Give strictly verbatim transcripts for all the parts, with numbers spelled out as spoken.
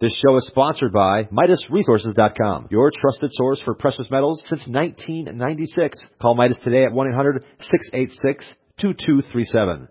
This show is sponsored by Midas Resources dot com, your trusted source for precious metals since nineteen ninety-six. Call Midas today at one eight hundred, six eight six, two two three seven.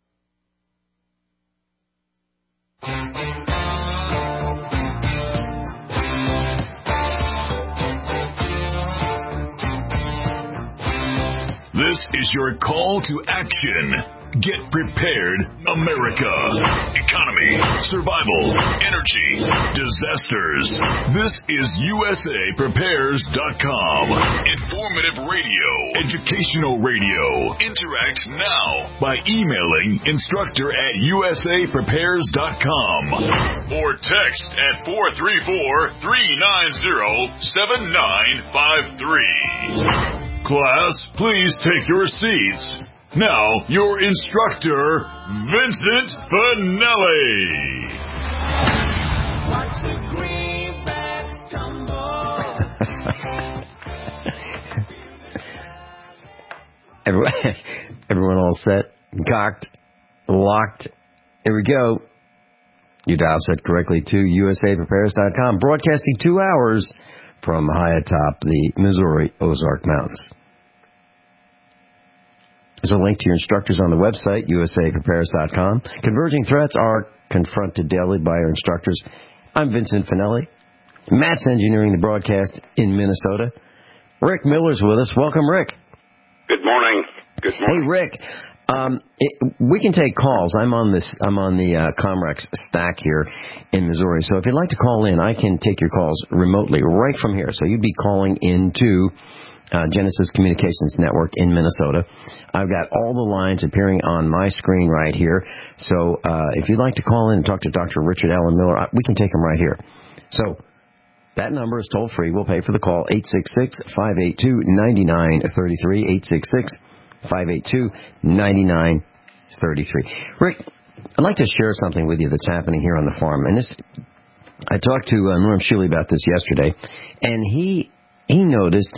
This is your call to action. Get prepared, America. Economy, survival, energy, disasters. This is U S A Prepares dot com. Informative radio, educational radio. Interact now by emailing instructor at U S A Prepares dot com or text at four three four, three nine zero, seven nine five three. Class, please take your seats. Now, your instructor, Vincent Finelli. Watch the greenback tumble. everyone, everyone all set, cocked, locked. Here we go. You dial set correctly to U S A Prepares dot com, broadcasting two hours from high atop the Missouri Ozark Mountains. There's a link to your instructors on the website, U S A Prepares dot com. Converging threats are confronted daily by our instructors. I'm Vincent Finelli. Matt's engineering the broadcast in Minnesota. Rick Miller's with us. Welcome, Rick. Good morning. Good morning. Hey, Rick. Um, it, we can take calls. I'm on this. I'm on the uh, Comrex stack here in Missouri. So if you'd like to call in, I can take your calls remotely right from here. So you'd be calling into uh, Genesis Communications Network in Minnesota. I've got all the lines appearing on my screen right here. So uh, if you'd like to call in and talk to Doctor Richard Allen Miller, we can take him right here. So that number is toll free. We'll pay for the call, eight six six, five eight two, nine nine three three, eight six six, five eight two, nine nine three three. Rick, I'd like to share something with you that's happening here on the farm. And this, I talked to uh, Norm Shealy about this yesterday, and he he noticed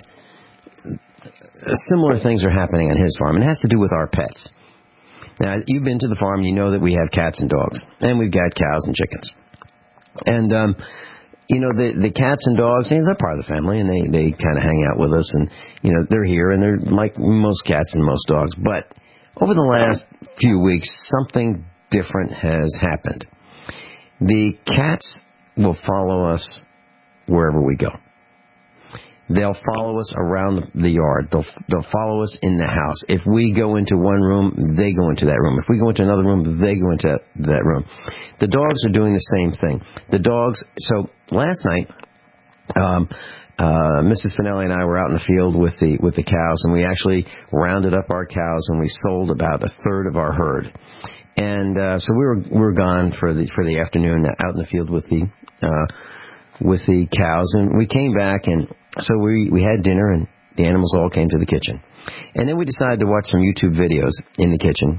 similar things are happening on his farm, and it has to do with our pets. Now, you've been to the farm, you know that we have cats and dogs, and we've got cows and chickens. And, um, you know, the the cats and dogs, you know, they're part of the family, and they, they kind of hang out with us, and, you know, they're here, and they're like most cats and most dogs. But over the last few weeks, something different has happened. The cats will follow us wherever we go. They'll follow us around the yard. They'll they'll follow us in the house. If we go into one room, they go into that room. If we go into another room, they go into that room. The dogs are doing the same thing. The dogs, so last night, um, uh, Missus Finelli and I were out in the field with the with the cows, and we actually rounded up our cows, and we sold about a third of our herd. And uh, so we were we were gone for the for the afternoon out in the field with the uh, with the cows, and we came back, and so we, we had dinner, and the animals all came to the kitchen. And then we decided to watch some YouTube videos in the kitchen.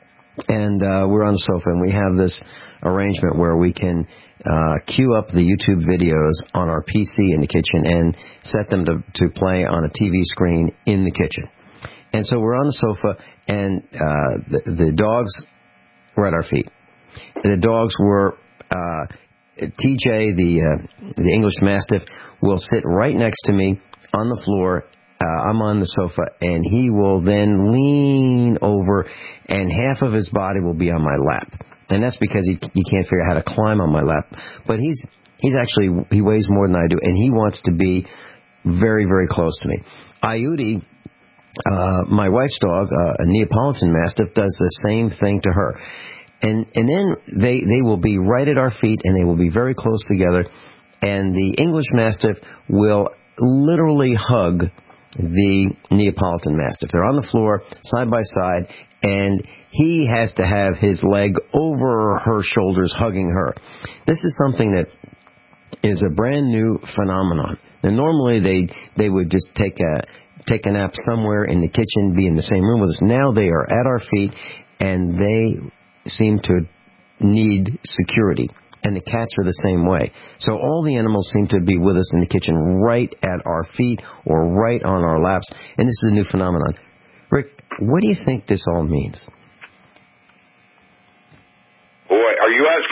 And uh, we're on the sofa, and we have this arrangement where we can uh, queue up the YouTube videos on our P C in the kitchen and set them to, to play on a T V screen in the kitchen. And so we're on the sofa, and uh, the, the dogs were at our feet. The dogs were... Uh, T J, the uh, the English Mastiff, will sit right next to me on the floor. Uh, I'm on the sofa, and he will then lean over, and half of his body will be on my lap. And that's because he he can't figure out how to climb on my lap. But he's he's actually, he weighs more than I do, and he wants to be very, very close to me. Ayudi, uh, my wife's dog, uh, a Neapolitan Mastiff, does the same thing to her. And and then they, they will be right at our feet, and they will be very close together. And the English Mastiff will literally hug the Neapolitan Mastiff. They're on the floor, side by side, and he has to have his leg over her shoulders, hugging her. This is something that is a brand new phenomenon. Now, normally they they would just take a take a nap somewhere in the kitchen, be in the same room with us. Now they are at our feet, and they seem to need security, and the cats are the same way. So all the animals seem to be with us in the kitchen, right at our feet or right on our laps, and this is a new phenomenon. Rick, what do you think this all means? Boy, are you asking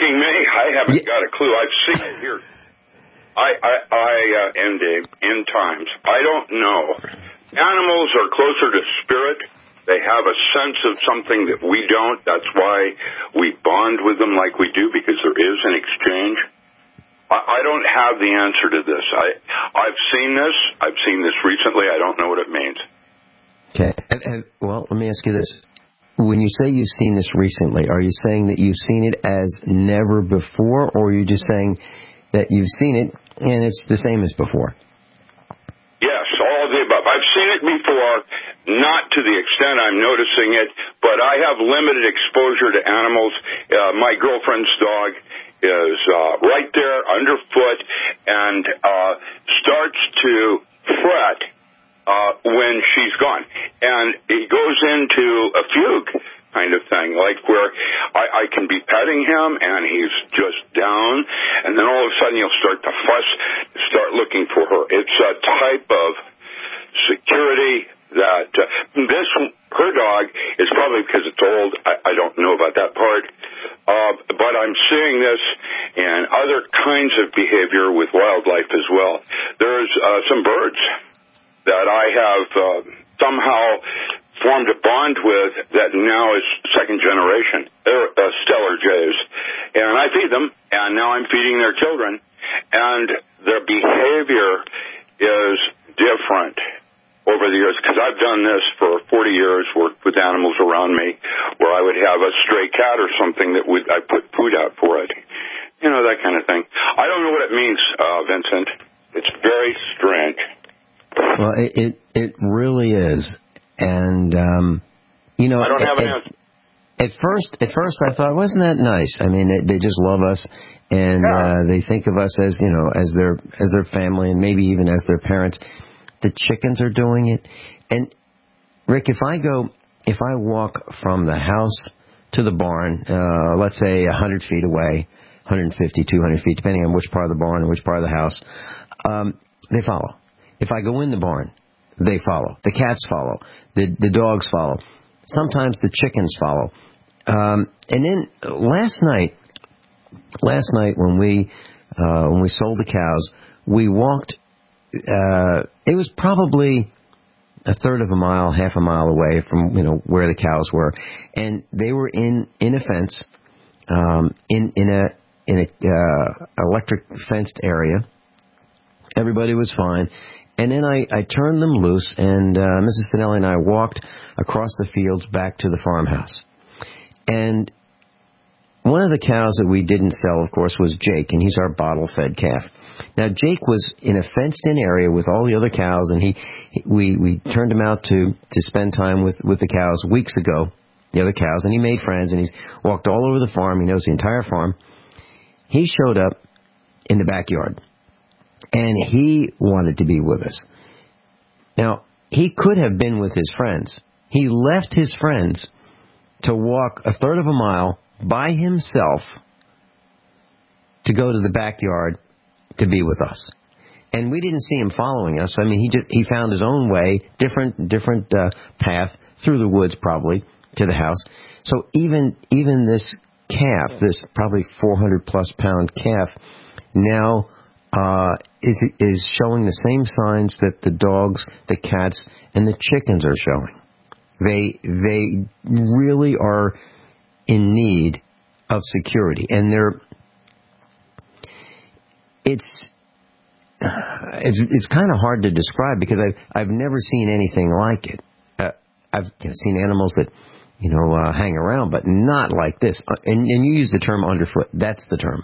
asking me? I haven't Yeah. got a clue. I've seen it here. I, I, I uh, and Dave, in times, I don't know. Animals are closer to spirit. They have a sense of something that we don't. That's why we bond with them like we do, because there is an exchange. I, I don't have the answer to this. I, I've seen this. I've seen this recently. I don't know what it means. Okay. And, and, well, let me ask you this. When you say you've seen this recently, are you saying that you've seen it as never before, or are you just saying that you've seen it and it's the same as before? Yes, all of the above. I've seen it before, not to the extent I'm noticing it, but I have limited exposure to animals. Uh, my girlfriend's dog is uh, right there underfoot and uh, starts to fret uh, when she's gone. And he goes into a fugue kind of thing, like where I, I can be petting him and he's just down, and then all of a sudden he'll start to fuss, start looking for her. It's a type of security that uh, this, her dog, is probably because it's old. I, I don't know about that part. Uh, but I'm seeing this in other kinds of behavior with wildlife as well. There's uh, some birds that I have uh, somehow formed a bond with that now is second generation. They're uh, stellar jays. And I feed them, and now I'm feeding their children. And their behavior is different over the years, because I've done this for forty years, worked with animals around me, where I would have a stray cat or something that would I put food out for it. You know, that kind of thing. I don't know what it means, uh, Vincent. It's very strange. Well, it it, it really is. And, um, you know, I don't have at, an answer. At first, at first, I thought, wasn't that nice? I mean, they, they just love us, and Yeah. uh, they think of us as, you know, as their as their family, and maybe even as their parents. The chickens are doing it. And, Rick, if I go, if I walk from the house to the barn, uh, let's say one hundred feet away, one hundred fifty, two hundred feet, depending on which part of the barn and which part of the house, um, they follow. If I go in the barn, they follow. The cats follow. The the dogs follow. Sometimes the chickens follow. Um, and then last night, last night when we uh, when we sold the cows, we walked. Uh, it was probably a third of a mile, half a mile away from you know where the cows were, and they were in in a fence, um, in in a in a uh, electric fenced area. Everybody was fine. And then I, I turned them loose, and uh, Missus Finelli and I walked across the fields back to the farmhouse. And one of the cows that we didn't sell, of course, was Jake, and he's our bottle-fed calf. Now, Jake was in a fenced-in area with all the other cows, and he, he we, we turned him out to, to spend time with, with the cows weeks ago, the other cows, and he made friends, and he's walked all over the farm. He knows the entire farm. He showed up in the backyard. And he wanted to be with us. Now, he could have been with his friends. He left his friends to walk a third of a mile by himself to go to the backyard to be with us. And we didn't see him following us. I mean, he just he found his own way, different different uh, path through the woods probably to the house. So even even this calf, this probably four hundred plus pound calf, now Uh, is is showing the same signs that the dogs, the cats, and the chickens are showing. They they really are in need of security, and they're it's it's it's kind of hard to describe because I I've never seen anything like it. Uh, I've seen animals that you know uh, hang around, but not like this. And, and you use the term underfoot. That's the term.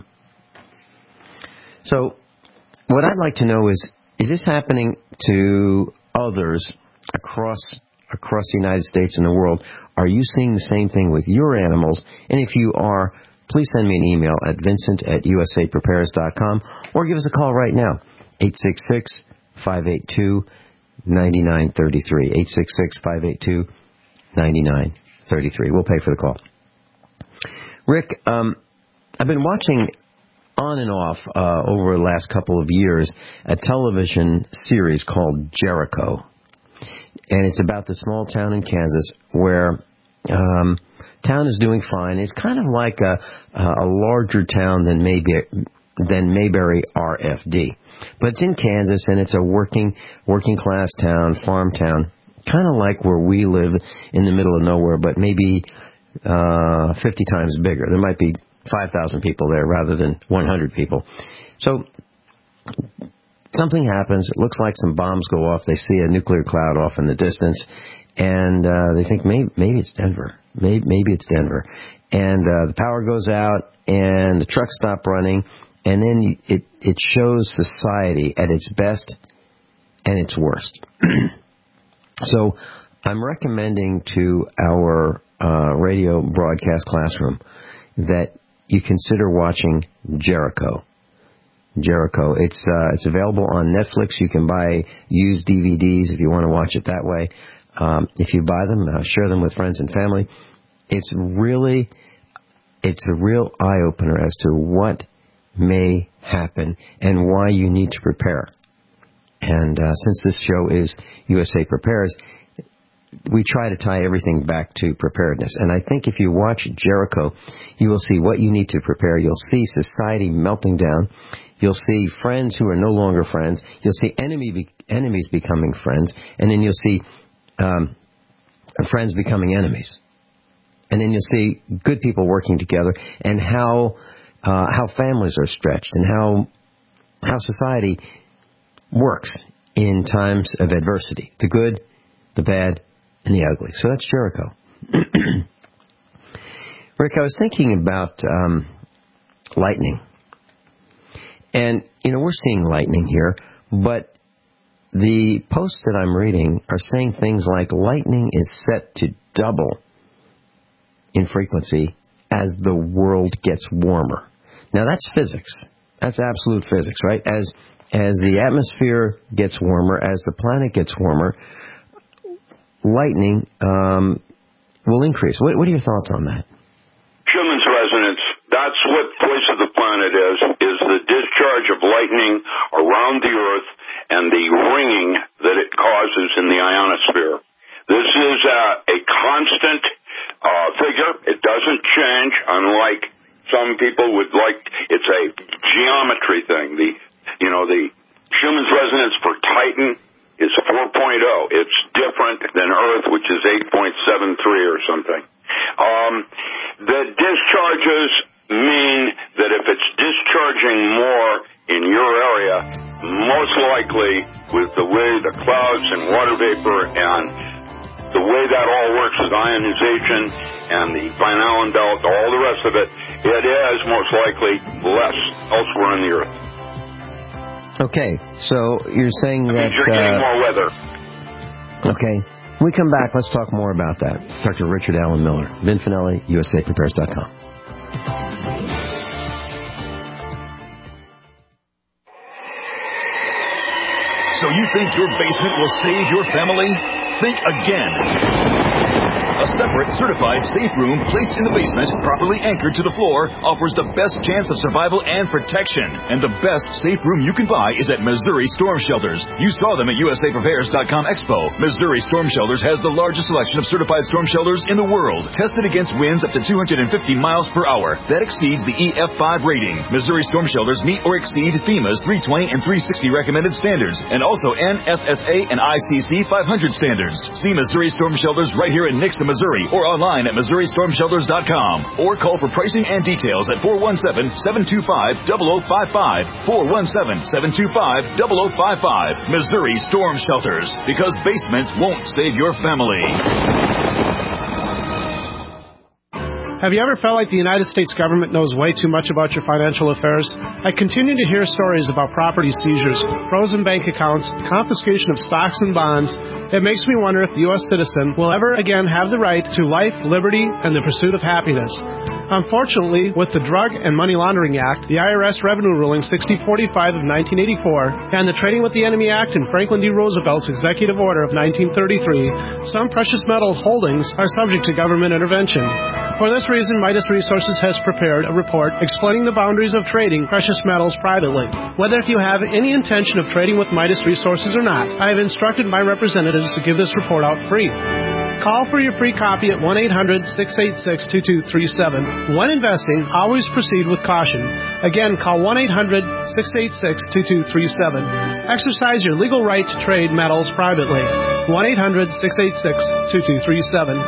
So. What I'd like to know is, is this happening to others across across the United States and the world? Are you seeing the same thing with your animals? And if you are, please send me an email at vincent at u s a prepares dot com or give us a call right now, eight six six, five eight two, nine nine three three, eight six six, five eight two, nine nine three three. We'll pay for the call. Rick, um, I've been watching on and off uh, over the last couple of years a television series called Jericho. And it's about the small town in Kansas where um, Town is doing fine. It's kind of like a, a larger town than maybe than Mayberry R F D. But it's in Kansas, and it's a working working class town, farm town, kind of like where we live in the middle of nowhere, but maybe uh, fifty times bigger. There might be five thousand people there rather than one hundred people. So something happens. It looks like some bombs go off. They see a nuclear cloud off in the distance, and uh, they think maybe, maybe it's Denver. Maybe, maybe it's Denver. And uh, the power goes out, and the trucks stop running, and then it, it shows society at its best and its worst. So I'm recommending to our uh, radio broadcast classroom that you consider watching Jericho. Jericho. It's uh, it's available on Netflix. You can buy used D V Ds if you want to watch it that way. Um, if you buy them, uh, share them with friends and family. It's really, it's a real eye-opener as to what may happen and why you need to prepare. And uh, since this show is U S A Prepares, we try to tie everything back to preparedness. And I think if you watch Jericho, you will see what you need to prepare. You'll see society melting down. You'll see friends who are no longer friends. You'll see enemy be- enemies becoming friends. And then you'll see um, friends becoming enemies. And then you'll see good people working together, and how uh, how families are stretched, and how how society works in times of adversity. The good, the bad, and the ugly. So that's Jericho. Rick, I was thinking about um, lightning. And, you know, we're seeing lightning here, but the posts that I'm reading are saying things like lightning is set to double in frequency as the world gets warmer. Now, that's physics. That's absolute physics, right? As as the atmosphere gets warmer, as the planet gets warmer, lightning um, will increase. What, what are your thoughts on that? Schumann's resonance, that's what Voice of the Planet is, is the discharge of lightning around the Earth and the ringing that it causes in the ionosphere. This is a, a constant uh, figure. It doesn't change, unlike some people would like. It's a geometry thing. The, you know, the Schumann's resonance for Titan is four point oh. It's different than Earth, which is eight point seven three or something. Um, the discharges mean that if it's discharging more in your area, most likely with the way the clouds and water vapor and the way that all works with ionization and the Van Allen belt, all the rest of it, it is most likely less elsewhere in the Earth. Okay, so you're saying that... That means you're getting uh, more weather. Okay. When we come back, let's talk more about that. Doctor Richard Allen Miller, Vin Finelli, U S A Prepares dot com. So you think your basement will save your family? Think again. A separate, certified safe room placed in the basement, properly anchored to the floor, offers the best chance of survival and protection. And the best safe room you can buy is at Missouri Storm Shelters. You saw them at U S A Prepares dot com Expo. Missouri Storm Shelters has the largest selection of certified storm shelters in the world, tested against winds up to two hundred fifty miles per hour. That exceeds the E F five rating. Missouri Storm Shelters meet or exceed FEMA's three twenty and three sixty recommended standards, and also N S S A and I C C five hundred standards. See Missouri Storm Shelters right here in Nixon, Missouri, or online at Missouri Storm Shelters dot com, or call for pricing and details at four one seven, seven two five, zero zero five five, four one seven, seven two five, zero zero five five. Missouri Storm Shelters, because basements won't save your family. Have you ever felt like the United States government knows way too much about your financial affairs? I continue to hear stories about property seizures, frozen bank accounts, confiscation of stocks and bonds. It makes me wonder if the U S citizen will ever again have the right to life, liberty, and the pursuit of happiness. Unfortunately, with the Drug and Money Laundering Act, the I R S Revenue Ruling sixty forty-five of nineteen eighty-four, and the Trading with the Enemy Act and Franklin D. Roosevelt's Executive Order of nineteen thirty-three, some precious metal holdings are subject to government intervention. For this reason, Midas Resources has prepared a report explaining the boundaries of trading precious metals privately. Whether if you have any intention of trading with Midas Resources or not, I have instructed my representatives to give this report out free. Call for your free copy at one eight hundred six eight six two two three seven. When investing, always proceed with caution. Again, call one eight hundred six eight six two two three seven. Exercise your legal right to trade metals privately. one eight hundred six eight six two two three seven.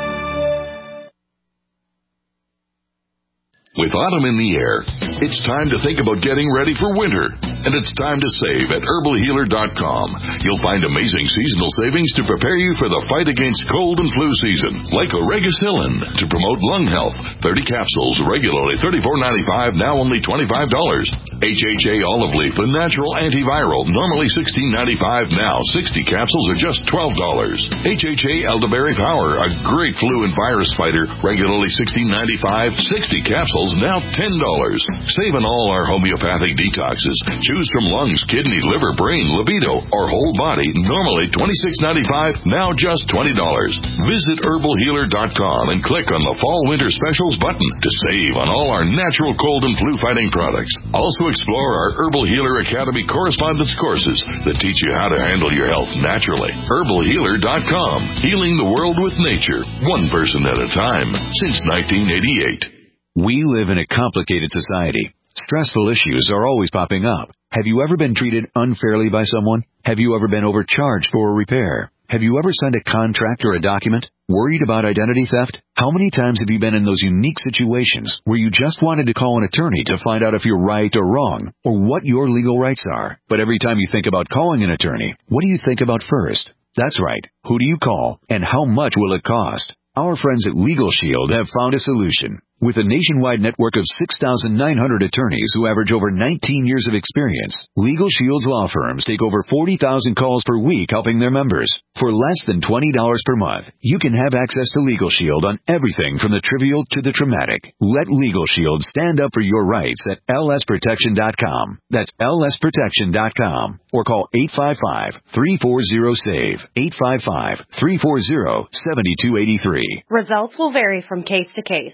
With autumn in the air, it's time to think about getting ready for winter. And it's time to save at herbal healer dot com. You'll find amazing seasonal savings to prepare you for the fight against cold and flu season. Like Oregacillin to promote lung health. thirty capsules, regularly thirty-four ninety-five, now only twenty-five dollars. H H A Olive Leaf, the natural antiviral, normally sixteen ninety-five, now sixty capsules are just twelve dollars. H H A Elderberry Power, a great flu and virus fighter, regularly sixteen ninety-five, sixty capsules, now ten dollars. Save on all our homeopathic detoxes. Choose from lungs, kidney, liver, brain, libido, or whole body, normally twenty-six ninety-five, now just twenty dollars. Visit herbal healer dot com and click on the Fall Winter Specials button to save on all our natural cold and flu fighting products. Also explore our Herbal Healer Academy correspondence courses that teach you how to handle your health naturally. herbal healer dot com. Healing the world with nature, one person at a time, since nineteen eighty-eight. We live in a complicated society. Stressful issues are always popping up. Have you ever been treated unfairly by someone? Have you ever been overcharged for a repair? Have you ever signed a contract or a document? Worried about identity theft? How many times have you been in those unique situations where you just wanted to call an attorney to find out if you're right or wrong, or what your legal rights are? But every time you think about calling an attorney, what do you think about first? That's right. Who do you call, and how much will it cost? Our friends at Legal Shield have found a solution. With a nationwide network of six thousand nine hundred attorneys who average over nineteen years of experience, Legal Shield's law firms take over forty thousand calls per week helping their members. For less than twenty dollars per month, you can have access to Legal Shield on everything from the trivial to the traumatic. Let Legal Shield stand up for your rights at L S protection dot com. That's L S protection dot com. Or call eight five five, three four zero, SAVE, eight five five, three four zero, seven two eight three. Results will vary from case to case.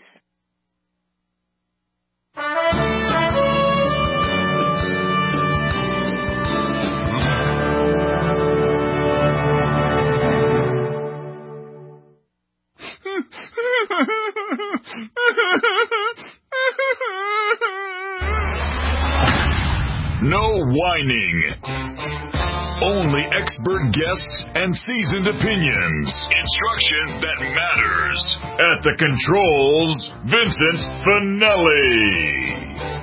No whining. Only expert guests and seasoned opinions. Instruction that matters. At the controls, Vincent Finelli.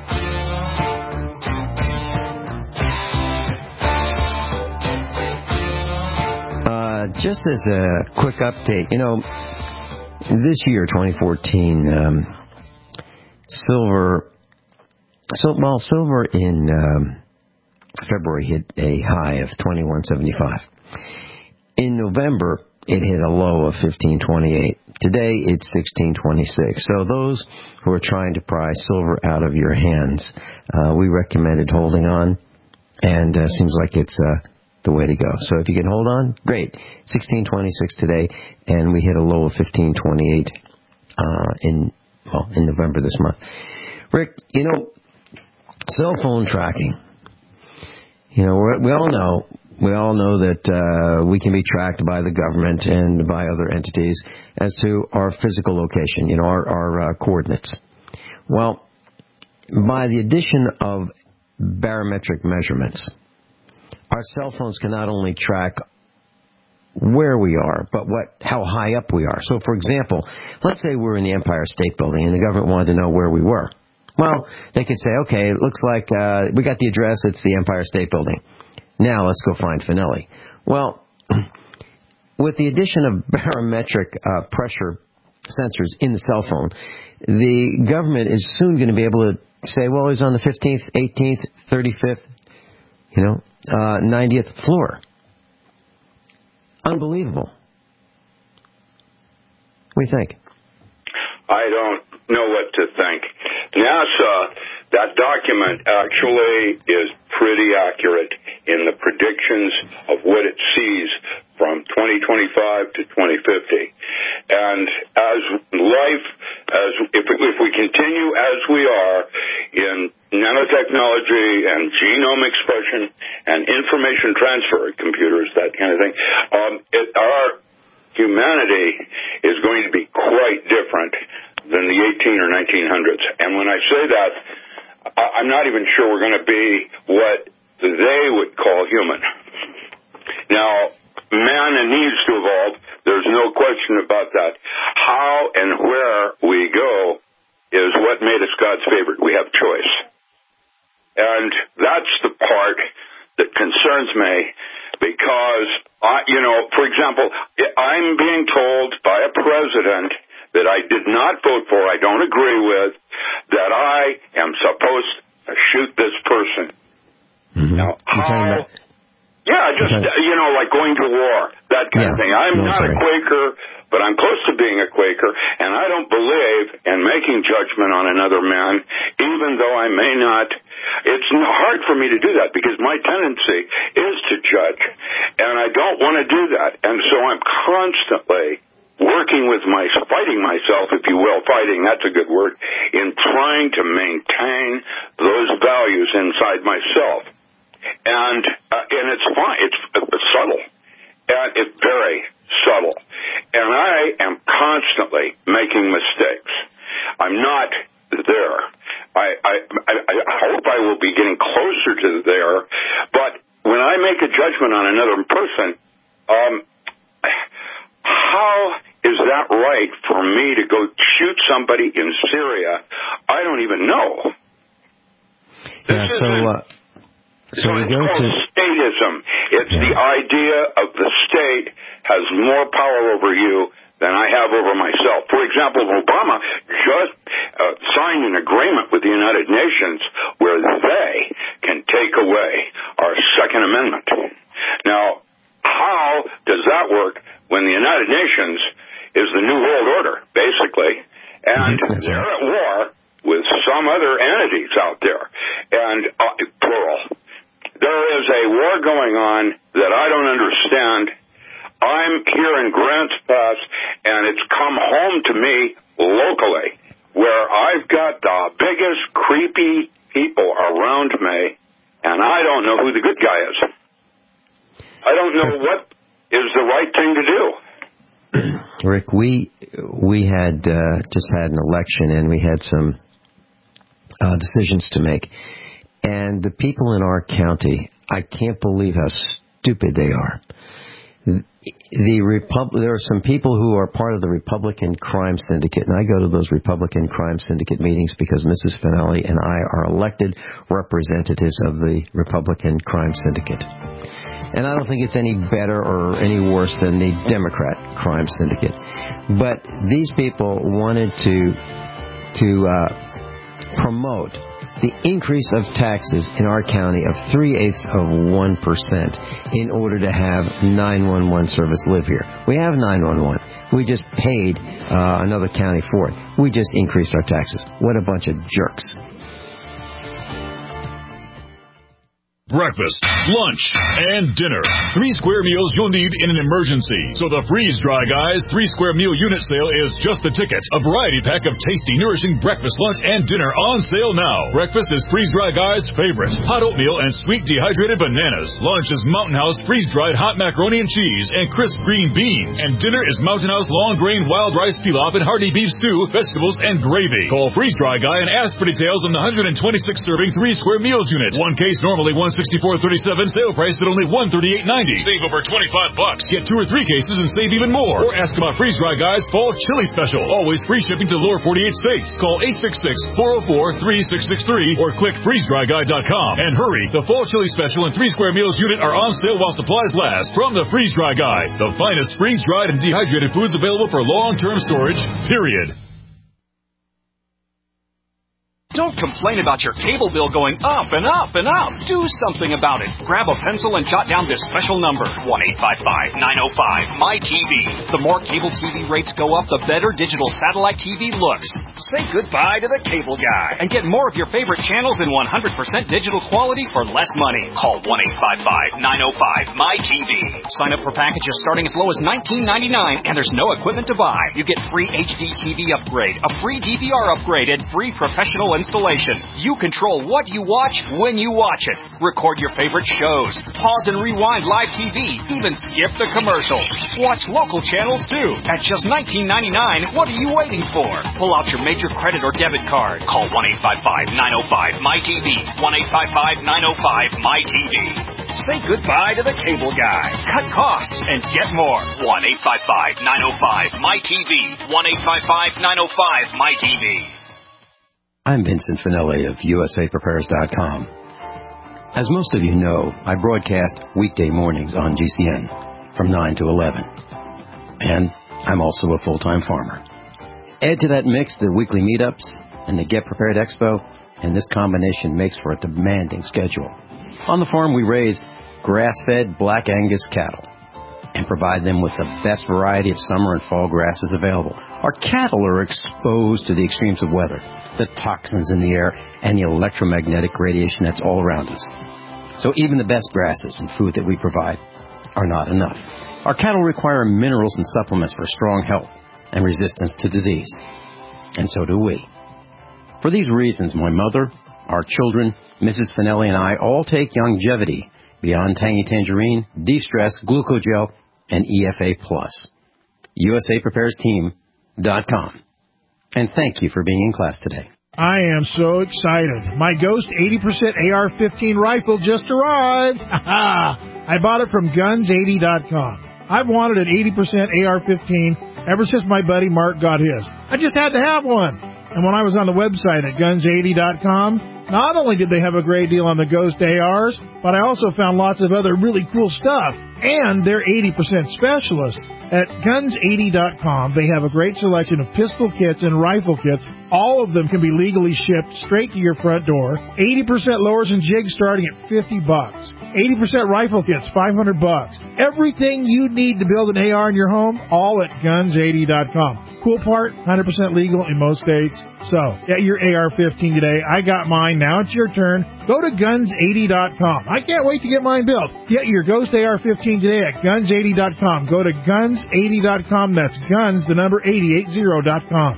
Uh, just as a quick update, you know, this year, twenty fourteen, um, silver, so, well, silver in um, February hit a high of twenty-one seventy-five. In November, it hit a low of fifteen twenty-eight. Today, it's sixteen twenty-six. So those who are trying to pry silver out of your hands, uh, we recommended holding on, and uh, seems like it's uh, the way to go. So if you can hold on, great. sixteen twenty-six today, and we hit a low of fifteen twenty-eight uh, in well in November this month. Rick, you know, cell phone tracking. You know, we're, we all know we all know that uh, we can be tracked by the government and by other entities as to our physical location. You know, our, our uh, coordinates. Well, by the addition of barometric measurements, our cell phones can not only track where we are, but what how high up we are. So, for example, let's say we're in the Empire State Building and the government wanted to know where we were. Well, they could say, okay, it looks like uh, we got the address, it's the Empire State Building. Now let's go find Finelli. Well, with the addition of barometric uh, pressure sensors in the cell phone, the government is soon going to be able to say, well, he's on the fifteenth, eighteenth, thirty-fifth, you know, uh, ninetieth floor. Unbelievable. What do you think? I don't know what to think. NASA, that document actually is pretty accurate in the predictions of what it sees from twenty twenty-five to twenty fifty. And as life, as if, if we continue as we are in nanotechnology and genome expression and information transfer, computers, that kind of thing, um, it, our humanity is going to be quite different than the eighteen or nineteen hundreds. And when I say that, I'm not even sure we're going to be what they would call human. Now, man needs to evolve. There's no question about that. How and where we go is what made us God's favorite. We have choice. And that's the part that concerns me because, I, you know, for example, I'm being told by a president that I did not vote for, I don't agree with, that I am supposed to shoot this person. Mm-hmm. Now, how... Yeah, just, you know, like going to war, that kind yeah. of thing. I'm no, not sorry. a Quaker, but I'm close to being a Quaker, and I don't believe in making judgment on another man, even though I may not. It's hard for me to do that because my tendency is to judge, and I don't want to do that. And so I'm constantly working with my, fighting myself, if you will, fighting, that's a good word, in trying to maintain those values inside myself. And uh, and it's fine. It's, it's subtle, and it's very subtle. And I am constantly making mistakes. I'm not there. I, I I I hope I will be getting closer to there. But when I make a judgment on another person, um, how is that right for me to go shoot somebody in Syria? I don't even know. Yeah. So. Uh... So, so it's called to... statism. It's yeah. the idea of the state has more power over you than I have over myself. For example, Obama just uh, signed an agreement with the United Nations where they can take away our Second Amendment. Now, how does that work when the United Nations is the New World Order, basically, and mm-hmm. they're at war with some other entities out there, and uh, plural. There is a war going on that I don't understand. I'm here in Grants Pass, and it's come home to me locally, where I've got the biggest creepy people around me, and I don't know who the good guy is. I don't know what is the right thing to do. Rick, we we had uh, just had an election, and we had some uh, decisions to make. And the people in our county, I can't believe how stupid they are. The Repub- there are some people who are part of the Republican crime syndicate, and I go to those Republican crime syndicate meetings because Missus Finelli and I are elected representatives of the Republican crime syndicate. And I don't think it's any better or any worse than the Democrat crime syndicate. But these people wanted to to uh, promote the increase of taxes in our county of three-eighths of one percent in order to have nine one one service live here. We have nine one one. We just paid uh, another county for it. We just increased our taxes. What a bunch of jerks. Breakfast, lunch, and dinner. Three square meals you'll need in an emergency. So the Freeze Dry Guys three square meal unit sale is just a ticket. A variety pack of tasty, nourishing breakfast, lunch, and dinner on sale now. Breakfast is Freeze Dry Guys' favorite. Hot oatmeal and sweet dehydrated bananas. Lunch is Mountain House freeze-dried hot macaroni and cheese and crisp green beans. And dinner is Mountain House long-grain wild rice pilaf and hearty beef stew, vegetables, and gravy. Call Freeze Dry Guy and ask for details on the one hundred twenty-six serving three square meals unit. One case normally one sixty-four thirty-seven, sale price at only one thirty-eight ninety. Save over twenty-five bucks. Get two or three cases and save even more. Or ask about Freeze Dry Guys Fall Chili Special. Always free shipping to the lower forty-eight states. Call eight six six, four oh four, three six six three or click freeze dry guy dot com. And hurry, the Fall Chili Special and three square meals unit are on sale while supplies last from the Freeze Dry Guy. The finest freeze-dried and dehydrated foods available for long-term storage, period. Don't complain about your cable bill going up and up and up. Do something about it. Grab a pencil and jot down this special number, one eight five five, nine oh five, M Y T V. The more cable T V rates go up, the better digital satellite T V looks. Say goodbye to the cable guy and get more of your favorite channels in one hundred percent digital quality for less money. Call one eight five five, nine oh five, M Y T V. Sign up for packages starting as low as nineteen ninety-nine, and there's no equipment to buy. You get free H D T V upgrade, a free D V R upgrade, and free professional installation. installation. You control what you watch when you watch it. Record your favorite shows. Pause and rewind live T V. Even skip the commercials. Watch local channels too. At just nineteen ninety-nine dollars, what are you waiting for? Pull out your major credit or debit card. Call one eight five five, nine oh five, M Y T V. one eight five five, nine oh five, M Y T V. Say goodbye to the cable guy. Cut costs and get more. one eight five five, nine oh five, M Y T V. one eight five five, nine oh five, M Y T V. I'm Vincent Finelli of U S A Prepares dot com. As most of you know, I broadcast weekday mornings on G C N from nine to eleven. And I'm also a full-time farmer. Add to that mix the weekly meetups and the Get Prepared Expo, and this combination makes for a demanding schedule. On the farm, we raise grass-fed Black Angus cattle and provide them with the best variety of summer and fall grasses available. Our cattle are exposed to the extremes of weather, the toxins in the air, and the electromagnetic radiation that's all around us. So even the best grasses and food that we provide are not enough. Our cattle require minerals and supplements for strong health and resistance to disease. And so do we. For these reasons, my mother, our children, Missus Finelli, and I all take Longevity, Beyond Tangy Tangerine, De-Stress, Glucogel, and E F A Plus. U S A Prepares Team dot com. And thank you for being in class today. I am so excited. My Ghost eighty percent A R fifteen rifle just arrived. I bought it from guns eighty dot com. I've wanted an eighty percent A R fifteen ever since my buddy Mark got his. I just had to have one. And when I was on the website at guns eighty dot com, not only did they have a great deal on the Ghost A Rs, but I also found lots of other really cool stuff. And they're eighty percent specialists. At guns eighty dot com, they have a great selection of pistol kits and rifle kits. All of them can be legally shipped straight to your front door. eighty percent lowers and jigs starting at fifty bucks. eighty percent rifle kits, five hundred bucks. Everything you need to build an A R in your home, all at guns eighty dot com. Cool part, one hundred percent legal in most states. So, get your A R fifteen today. I got mine. Now it's your turn. Go to guns eighty dot com. I can't wait to get mine built. Get your Ghost A R fifteen today at guns eighty dot com. Go to guns eighty dot com. That's guns, the number eighty, eighty dot com.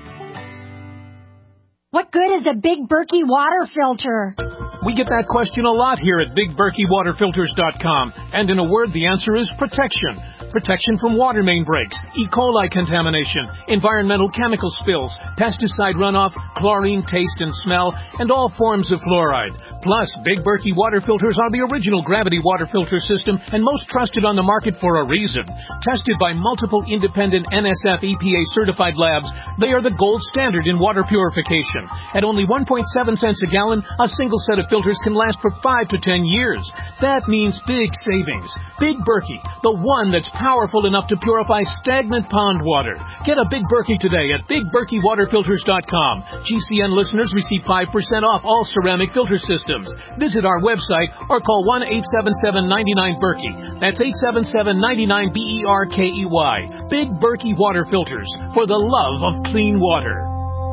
What good is a Big Berkey water filter? We get that question a lot here at big berkey water filters dot com. And in a word, the answer is protection. Protection from water main breaks, E. coli contamination, environmental chemical spills, pesticide runoff, chlorine taste and smell, and all forms of fluoride. Plus, Big Berkey water filters are the original gravity water filter system and most trusted on the market for a reason. Tested by multiple independent N S F E P A certified labs, they are the gold standard in water purification. At only one point seven cents a gallon, a single set of filters can last for five to ten years. That means big savings. Big Berkey, the one that's powerful enough to purify stagnant pond water. Get a Big Berkey today at big berkey water filters dot com. G C N listeners receive five percent off all ceramic filter systems. Visit our website or call one eight seven seven, nine nine, Berkey. That's eight seven seven, nine nine, B E R K E Y. Big Berkey Water Filters, for the love of clean water.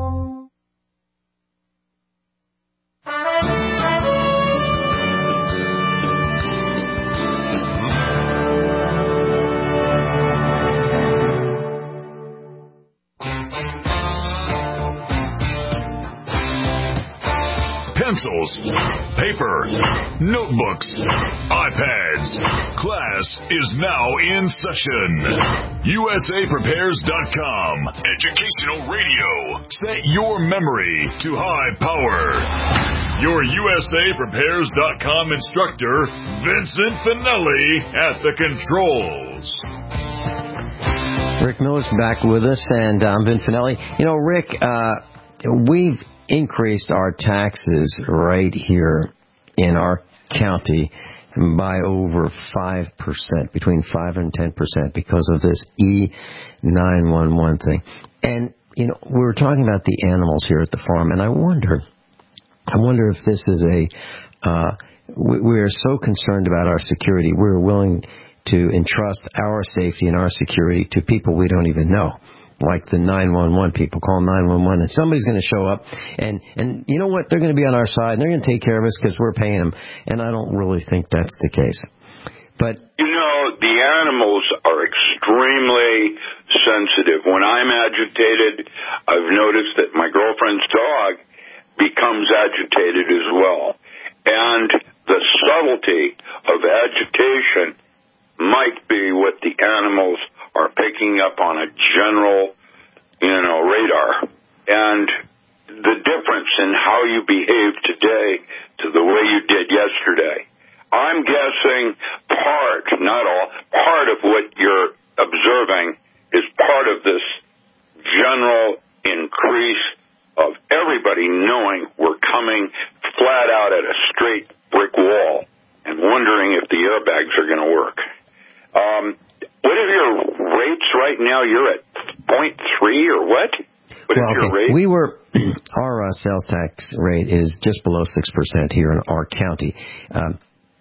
Pencils, paper, notebooks, iPads. Class is now in session. U S A Prepares dot com. Educational radio. Set your memory to high power. Your U S A Prepares dot com instructor, Vincent Finelli, at the controls. Rick Miller's back with us, and I'm Vin Finelli. You know, Rick, uh, we've increased our taxes right here in our county by over five percent, between five and ten percent, because of this E nine one one thing. And, you know, we were talking about the animals here at the farm, and I wonder, I wonder if this is a, uh, we, we are so concerned about our security, we're willing to entrust our safety and our security to people we don't even know. Like the nine one one people, call nine one one, and somebody's going to show up, and, and you know what? They're going to be on our side, and they're going to take care of us because we're paying them. And I don't really think that's the case. But you know, the animals are extremely sensitive. When I'm agitated, I've noticed that my girlfriend's dog becomes agitated as well. And the subtlety of agitation might be what the animals are picking up on a general, you know, radar. And the difference in how you behave today to the way you did yesterday. I'm guessing part, not all, part of what you're observing is part of this general increase of everybody knowing we're coming flat out at a straight brick wall and wondering if the airbags are going to work. Um, what are your rates right now? You're at point three or what? What well, is your okay. rate? We were, our uh, sales tax rate is just below six percent here in our county. Um,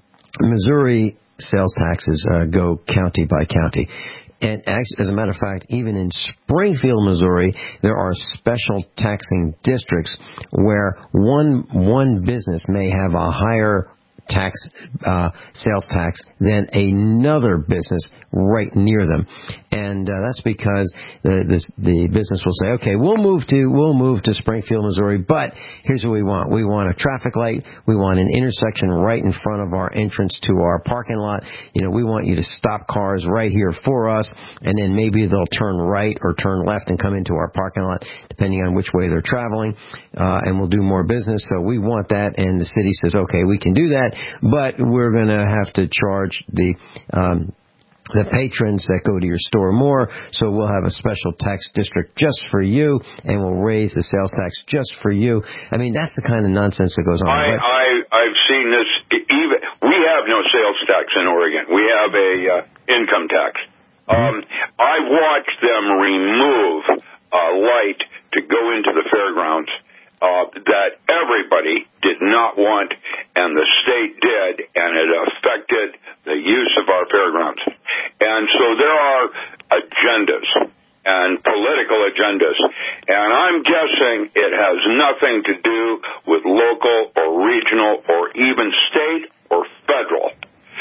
Missouri sales taxes uh, go county by county. And as a matter of fact, even in Springfield, Missouri, there are special taxing districts where one one business may have a higher tax uh, sales tax than another business right near them, and uh, that's because the, the the business will say, okay, we'll move to we'll move to Springfield, Missouri, but here's what we want: we want a traffic light, we want an intersection right in front of our entrance to our parking lot. You know, we want you to stop cars right here for us, and then maybe they'll turn right or turn left and come into our parking lot, depending on which way they're traveling, uh, and we'll do more business. So we want that, and the city says, okay, we can do that. But we're going to have to charge the um, the patrons that go to your store more, so we'll have a special tax district just for you, and we'll raise the sales tax just for you. I mean, that's the kind of nonsense that goes on. I, but, I, I've seen this. Even we have no sales tax in Oregon. We have a uh, income tax. Um, I watched them remove a light to go into the fairgrounds Uh, that everybody did not want, and the state did, and it affected the use of our fairgrounds. And so there are agendas and political agendas, and I'm guessing it has nothing to do with local or regional or even state or federal.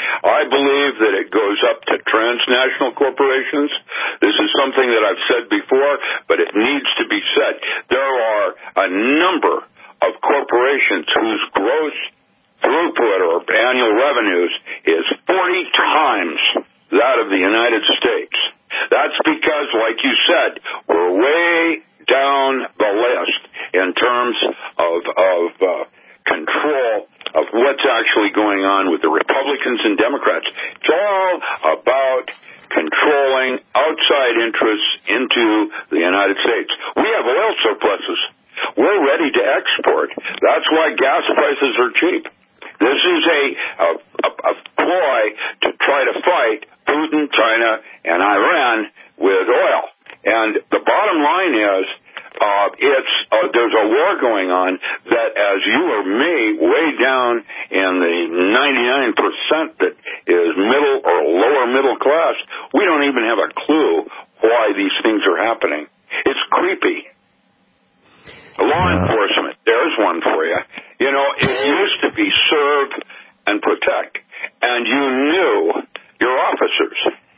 I believe that it goes up to transnational corporations. This is something that I've said before, but it needs to be said. There are a number of corporations whose gross throughput or annual revenues is forty times that of the United States. That's because, like you said, we're way down the list in terms of, of uh, control of what's actually going on with the Republicans and Democrats. It's all about controlling outside interests into the United States. We have oil surpluses. We're ready to export. That's why gas prices are cheap. This is a, a, a, a ploy to try to fight Putin, China, and Iran with oil. And the bottom line is, Uh, it's uh, there's a war going on that, as you or me, way down in the ninety-nine percent that is middle or lower middle class, we don't even have a clue why these things are happening. It's creepy. Law uh, enforcement, there's one for you. You know, it used to be serve and protect, and you knew your officers.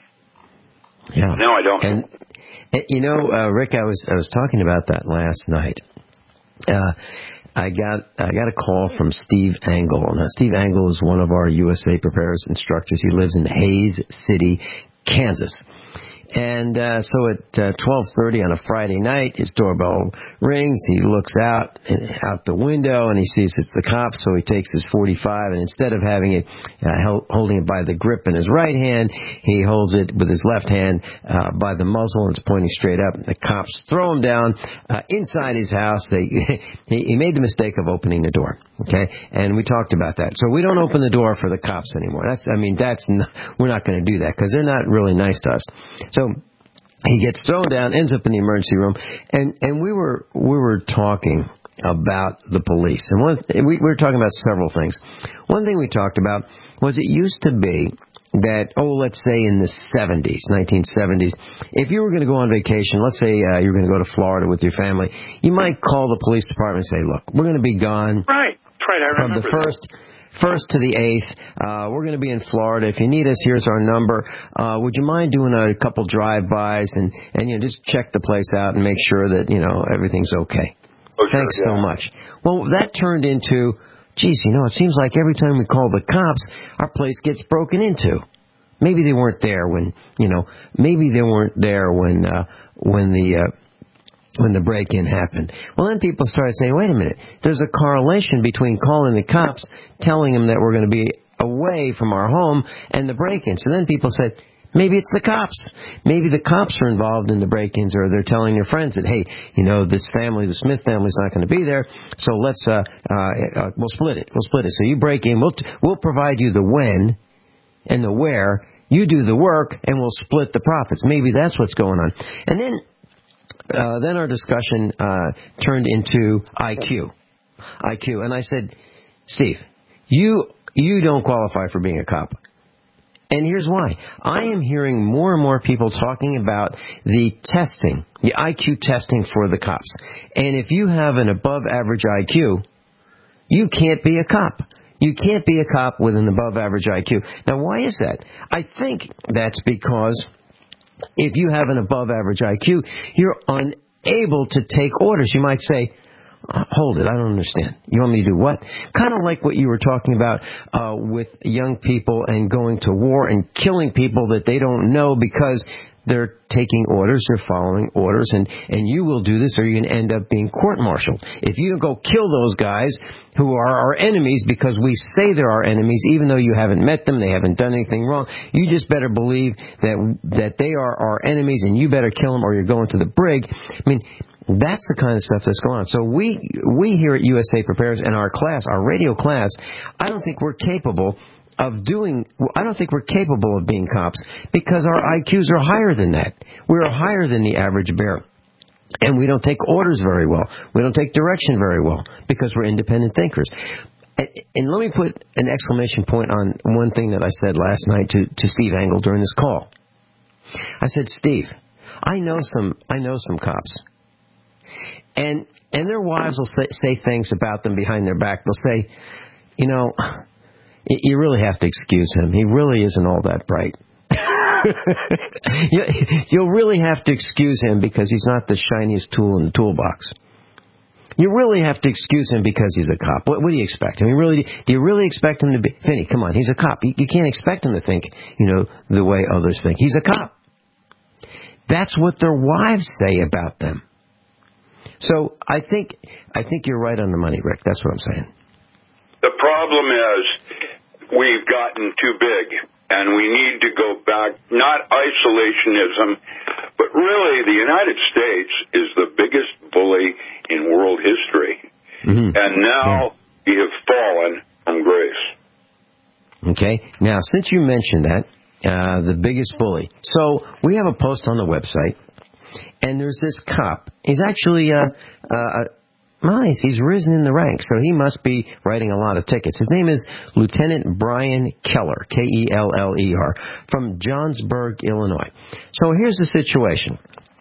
Yeah. Now I don't. And- You know, uh, Rick, I was I was talking about that last night. Uh, I got I got a call from Steve Angle. Now, Steve Angle is one of our U S A Preparedness instructors. He lives in Hays City, Kansas. And uh, so at uh, twelve thirty on a Friday night, his doorbell rings. He looks out out the window and he sees it's the cops. So he takes his forty-five, and instead of having it uh, held, holding it by the grip in his right hand, he holds it with his left hand uh, by the muzzle, and it's pointing straight up. The cops throw him down uh, inside his house. They he, he made the mistake of opening the door. Okay, and we talked about that. So we don't open the door for the cops anymore. That's I mean that's not, we're not going to do that because they're not really nice to us. So he gets thrown down, ends up in the emergency room, and, and we were we were talking about the police, and one we, we were talking about several things. One thing we talked about was it used to be that, oh, let's say in the seventies, nineteen seventies, if you were going to go on vacation, let's say uh, you were going to go to Florida with your family, you might call the police department and say, look, we're going to be gone right, right, I from the first. That. First to the eighth, uh, we're going to be in Florida. If you need us, here's our number. Uh, would you mind doing a couple drive-bys and, and, you know, just check the place out and make sure that, you know, everything's okay? Oh, sure, Thanks yeah. so much. Well, that turned into, geez, you know, it seems like every time we call the cops, our place gets broken into. Maybe they weren't there when, you know, maybe they weren't there when, uh, when the, uh, when the break-in happened. Well, then people started saying, wait a minute, there's a correlation between calling the cops, telling them that we're going to be away from our home, and the break-in. So then people said, maybe it's the cops. Maybe the cops are involved in the break-ins, or they're telling their friends that, hey, you know, this family, the Smith family's not going to be there, so let's, uh, uh, uh, we'll split it. We'll split it. So you break in, we'll, t- we'll provide you the when and the where, you do the work, and we'll split the profits. Maybe that's what's going on. And then, uh, then our discussion, uh, turned into I Q. I Q. And I said, Steve, you, you don't qualify for being a cop. And here's why. I am hearing more and more people talking about the testing, the I Q testing for the cops. And if you have an above average I Q, you can't be a cop. You can't be a cop with an above average I Q. Now, why is that? I think that's because if you have an above average I Q, you're unable to take orders. You might say, hold it, I don't understand. You want me to do what? Kind of like what you were talking about uh, with young people and going to war and killing people that they don't know because they're taking orders, they're following orders, and, and you will do this or you're going to end up being court-martialed. If you don't go kill those guys who are our enemies because we say they're our enemies, even though you haven't met them, they haven't done anything wrong, you just better believe that that they are our enemies and you better kill them or you're going to the brig. I mean, that's the kind of stuff that's going on. So we we here at U S A Prepares in our class, our radio class, I don't think we're capable of doing, I don't think we're capable of being cops because our I Qs are higher than that. We're higher than the average bear. And we don't take orders very well. We don't take direction very well because we're independent thinkers. And, and let me put an exclamation point on one thing that I said last night to, to Steve Engel during this call. I said, Steve, I know some, I know some cops. And and their wives will say, say things about them behind their back. They'll say, you know, you really have to excuse him. He really isn't all that bright. You'll really have to excuse him because he's not the shiniest tool in the toolbox. You really have to excuse him because he's a cop. What, what do you expect? I mean, really, do you really expect him to be? Vinny, come on, he's a cop. You, you can't expect him to think, you know, the way others think. He's a cop. That's what their wives say about them. So I think I think you're right on the money, Rick. That's what I'm saying. The problem is we've gotten too big, and we need to go back, not isolationism, but really the United States is the biggest bully in world history. Mm-hmm. And now yeah. we have fallen from grace. Okay. Now, since you mentioned that, uh, the biggest bully. So we have a post on the website, and there's this cop. He's actually uh, uh, nice. He's risen in the ranks, so he must be writing a lot of tickets. His name is Lieutenant Brian Keller, K E L L E R, from Johnsburg, Illinois. So here's the situation.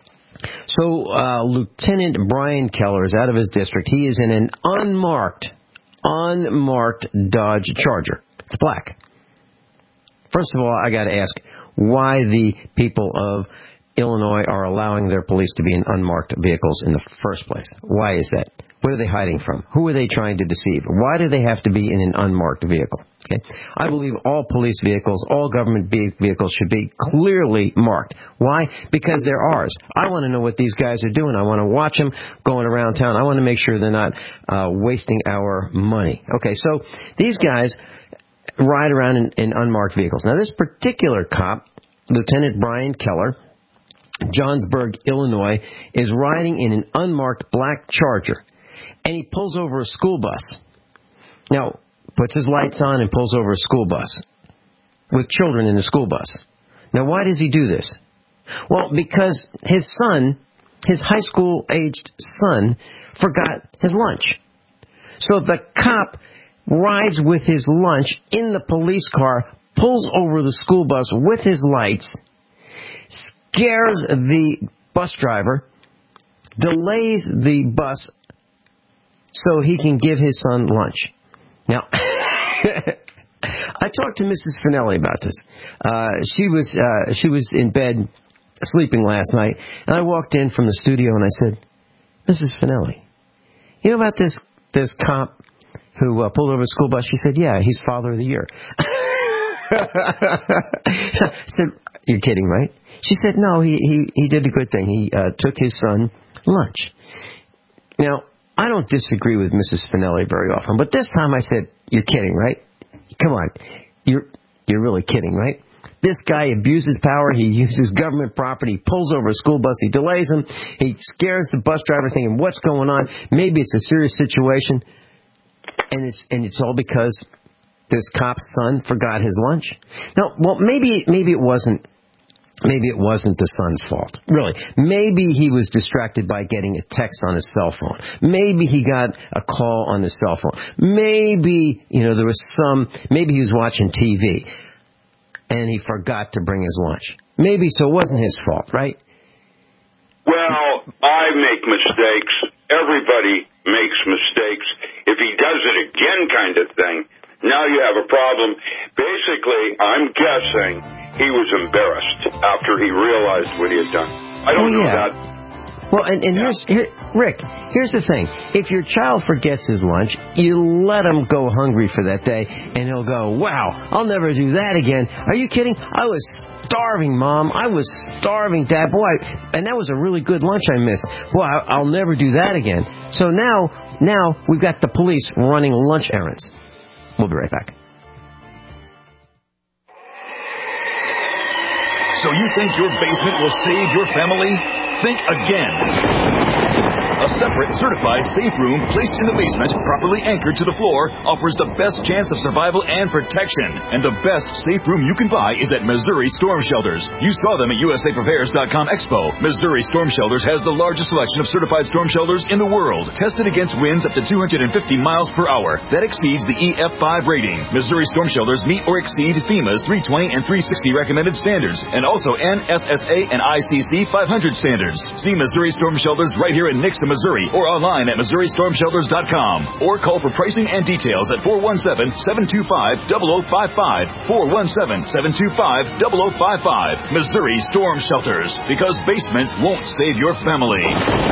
So uh, Lieutenant Brian Keller is out of his district. He is in an unmarked, unmarked Dodge Charger. It's black. First of all, I got to ask why the people of Illinois are allowing their police to be in unmarked vehicles in the first place. Why is that? What are they hiding from? Who are they trying to deceive? Why do they have to be in an unmarked vehicle? Okay, I believe all police vehicles, all government vehicles should be clearly marked. Why? Because they're ours. I want to know what these guys are doing. I want to watch them going around town. I want to make sure they're not uh, wasting our money. Okay, so these guys ride around in, in unmarked vehicles. Now, this particular cop, Lieutenant Brian Keller, Johnsburg, Illinois, is riding in an unmarked black Charger, and he pulls over a school bus. Now, puts his lights on and pulls over a school bus with children in the school bus. Now, why does he do this? Well, because his son, his high school-aged son, forgot his lunch. So the cop rides with his lunch in the police car, pulls over the school bus with his lights, scares the bus driver, delays the bus so he can give his son lunch. Now, I talked to Missus Finelli about this. Uh, she was uh, she was in bed sleeping last night, and I walked in from the studio and I said, Missus Finelli, you know about this this cop who uh, pulled over a school bus? She said, yeah, he's Father of the Year. I said, you're kidding, right? She said, no, he, he, he did a good thing. He uh, took his son lunch. Now, I don't disagree with Missus Spinelli very often, but this time I said, you're kidding, right? Come on. You're, you're really kidding, right? This guy abuses power. He uses government property. He pulls over a school bus. He delays him. He scares the bus driver thinking, what's going on? Maybe it's a serious situation. And it's, and it's all because this cop's son forgot his lunch. Now, well, maybe, maybe it wasn't, maybe it wasn't the son's fault. Really. Maybe he was distracted by getting a text on his cell phone. Maybe he got a call on his cell phone. Maybe, you know, there was some, maybe he was watching T V and he forgot to bring his lunch. Maybe, so it wasn't his fault, right? Well, I make mistakes. Everybody makes mistakes. If he does it again kind of thing, now you have a problem. Basically, I'm guessing he was embarrassed after he realized what he had done. I don't well, know yeah. that. Well, and, and yeah. here's, here, Rick, here's the thing. If your child forgets his lunch, you let him go hungry for that day, and he'll go, wow, I'll never do that again. Are you kidding? I was starving, Mom. I was starving, Dad. Boy, and that was a really good lunch I missed. Boy, I'll never do that again. So now, now we've got the police running lunch errands. We'll be right back. So you think your basement will save your family? Think again. A separate, certified safe room placed in the basement, properly anchored to the floor, offers the best chance of survival and protection. And the best safe room you can buy is at Missouri Storm Shelters. You saw them at U S A Prepares dot com Expo. Missouri Storm Shelters has the largest selection of certified storm shelters in the world, tested against winds up to two hundred fifty miles per hour. That exceeds the E F five rating. Missouri Storm Shelters meet or exceed FEMA's three twenty and three sixty recommended standards, and also N S S A and I C C five hundred standards. See Missouri Storm Shelters right here in Nixon, Missouri, or online at Missouri Storm Shelters dot com, or call for pricing and details at four one seven, seven two five, zero zero five five, four one seven, seven two five, zero zero five five. Missouri Storm Shelters, because basements won't save your family.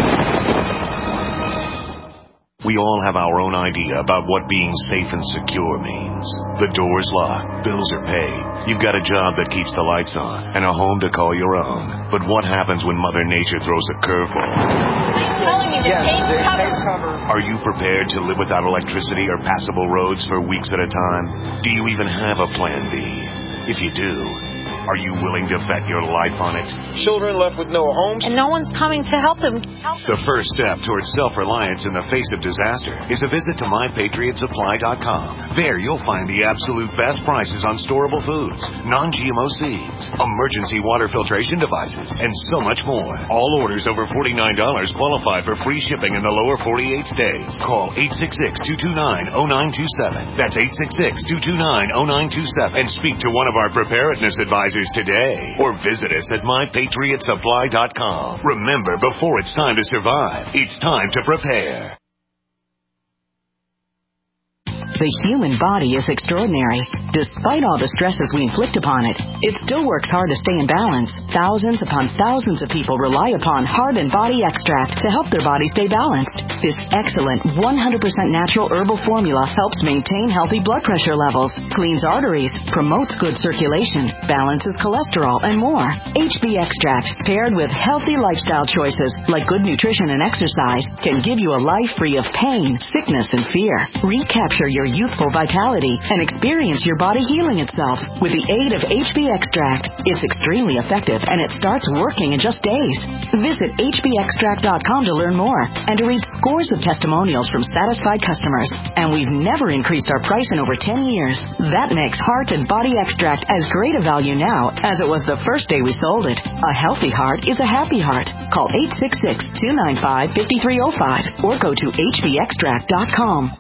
We all have our own idea about what being safe and secure means. The door's locked, bills are paid, you've got a job that keeps the lights on, and a home to call your own. But what happens when Mother Nature throws a curveball? I'm telling you to Yes, take cover. Are you prepared to live without electricity or passable roads for weeks at a time? Do you even have a plan B? If you do, are you willing to bet your life on it? Children left with no homes. And no one's coming to help them. Help them. The first step towards self-reliance in the face of disaster is a visit to my patriot supply dot com. There you'll find the absolute best prices on storable foods, non-G M O seeds, emergency water filtration devices, and so much more. All orders over forty-nine dollars qualify for free shipping in the lower forty-eight states. Call eight six six, two two nine, zero nine two seven. That's eight six six, two two nine, zero nine two seven. And speak to one of our preparedness advisors today, or visit us at my patriot supply dot com. Remember, before it's time to survive, it's time to prepare. The human body is extraordinary. Despite all the stresses we inflict upon it, it still works hard to stay in balance. Thousands upon thousands of people rely upon Heart and Body Extract to help their body stay balanced. This excellent one hundred percent natural herbal formula helps maintain healthy blood pressure levels, cleans arteries, promotes good circulation, balances cholesterol, and more. H B Extract, paired with healthy lifestyle choices like good nutrition and exercise, can give you a life free of pain, sickness, and fear. Recapture your youthful vitality and experience your body healing itself with the aid of H B Extract. It's extremely effective and it starts working in just days. Visit H B extract dot com to learn more and to read scores of testimonials from satisfied customers. And we've never increased our price in over ten years. That makes Heart and Body Extract as great a value now as it was the first day we sold it. A healthy heart is a happy heart. Call eight six six, two nine five, five three zero five or go to H B extract dot com.